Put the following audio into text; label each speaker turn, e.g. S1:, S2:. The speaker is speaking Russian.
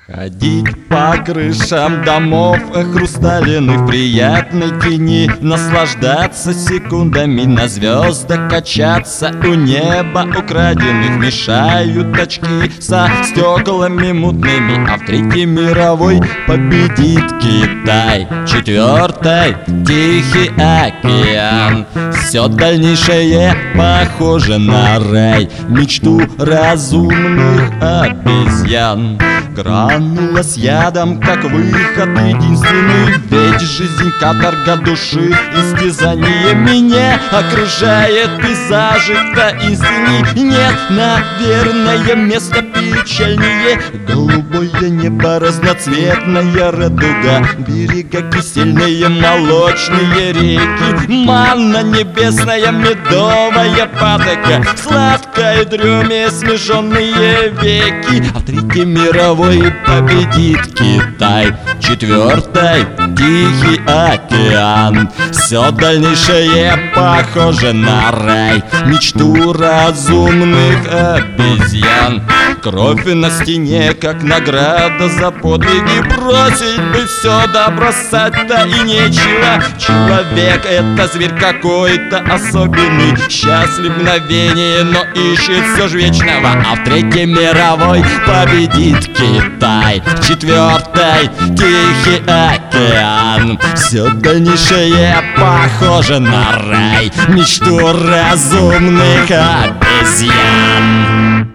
S1: Ходить по крышам домов хрустальных в приятной тени, наслаждаться секундами, на звездах качаться. У неба украденных мешают очки со стеклами мутными, а в Третьей мировой победит Китай. Четвертой Тихий океан. Все дальнейшее похоже на рай, мечту разумных обезьян. Гранула с ядом, как выход единственный, ведь жизнь каторга души, истязание меня окружает пейзажи таинственней. Нет, наверное, место печальнее. Голубое небо, разноцветная радуга, берега кисельные, молочные реки, манна небесная, медовая патока, сладкой дреме смеженные веки. А в Третьей мировой победит Китай. Четвертой Тихий океан. Все дальнейшее похоже на рай, мечту разумных обезьян. Кровь на стене, как награда за подвиги, бросить бы все да бросать-то и нечего. Человек — это зверь какой-то особенный, счастлив мгновение, но ищет все ж вечного. А в Третьей мировой победит Китай. Четвертой Тихий океан. Все дальнейшее похоже на рай, мечту разумных обезьян.